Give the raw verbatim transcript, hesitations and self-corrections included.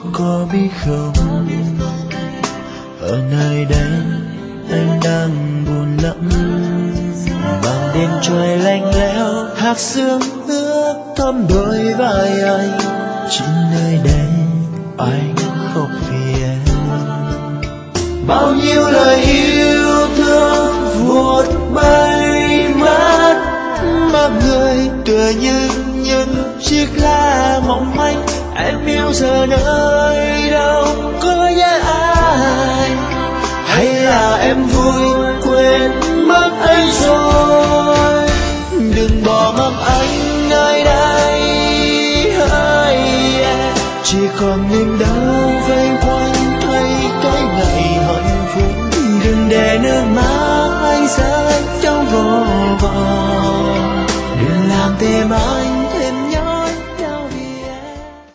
có biết không, ở nơi đây anh đang buồn lắm. Màn đêm trôi lạnh lẽo, hạt sương ướt thấm đôi vai anh. Chỉ nơi đây anh khóc vì em. Bao nhiêu lời yêu thương vụt bay mất, mà người tựa như những chiếc lá mỏng manh. Em yêu giờ nơi đâu có nhớ ai, hay là em vui quên mất anh rồi. Đừng bỏ mặc anh nơi đây, hỡi em, chỉ còn niềm đau vây quanh thay cái ngày hạnh phúc. Đừng để nước mắt anh rơi trong vô vọng, đừng làm tim anh